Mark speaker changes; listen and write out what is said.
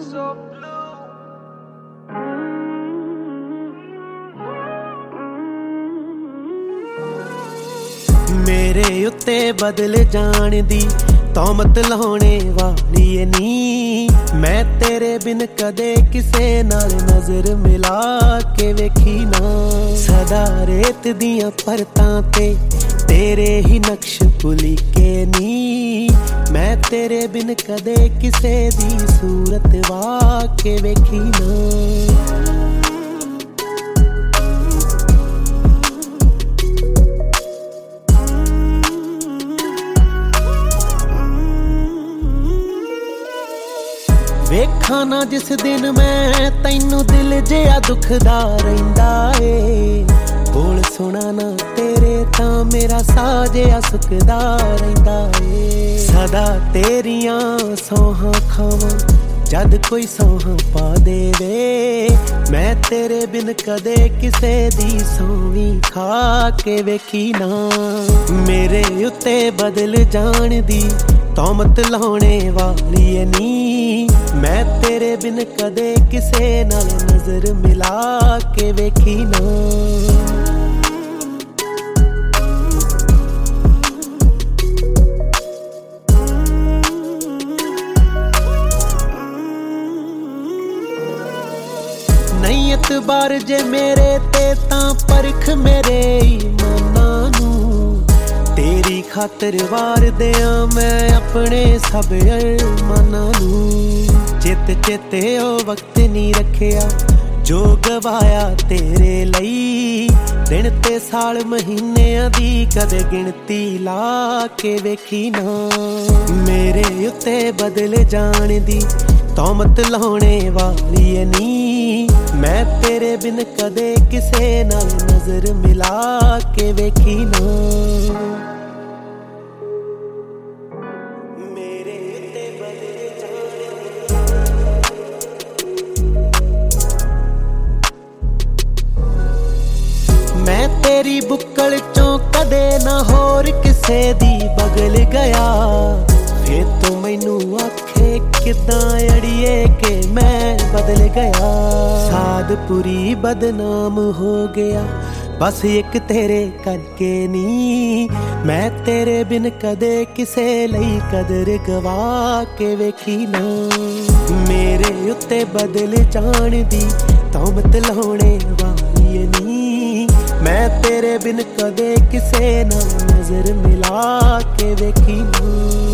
Speaker 1: मेरे उत्ते बदल जान दी तौमत लाने वाली है नी। मैं तेरे बिन कदे किसे नाल नजर मिला के वेखी ना। सदा रेत दियां परतां ते तेरे ही नक्श भुली के नी। मैं तेरे बिन कदे किसे दी सूरत वा के वेखी ना। वेखा ना जिस दिन मैं तैनू दिल जिहा दुखदा रहिंदा ए। बोल सुना ना तेरे तां मेरा साह जिहा सुकदा रहिंदा ए। सदा तेरियां सौहां खावां जद कोई सौहां पा देवे। मैं तेरे बिन कदे किसे दी सौवी खा के वेखी ना। मेरे उत्ते बदल जान दी तौमत लाने वाली है नी। मैं तेरे बिन कदे किसे नाल नजर मिला के वेखी ना। नहीं एतबार जे मेरे ते तां परख मेरे ईमाना नू। तेरी खातर वार दियां मैं अपने सब अरमाना नू। चित चेते ओ वक्त नहीं रखिया जो गवाया तेरे लई। दिन ते साल महीनियां दी कदे गिनती ला के वेखी ना। मेरे उत्ते बदल जान दी तौमत लाने वाली है नी। मैं तेरे बिन कदे किसे नाल नजर मिला के वेखी ना। मैं तेरी बुक्कल चों कदे ना होर किसे दी बगल गया। फिर तू मैनू आखे किदां अड़िए के मैं बदल गया। सादपुरी बदनाम हो गया बस एक तेरे करके नी। मैं तेरे बिन कदे किसे लई कदर गवा के वेखी ना। मेरे उत्ते बदल जान दी तौमत लाने वाली है नी। मैं तेरे बिन कदे किसे नाल नजर मिला के वेखी ना।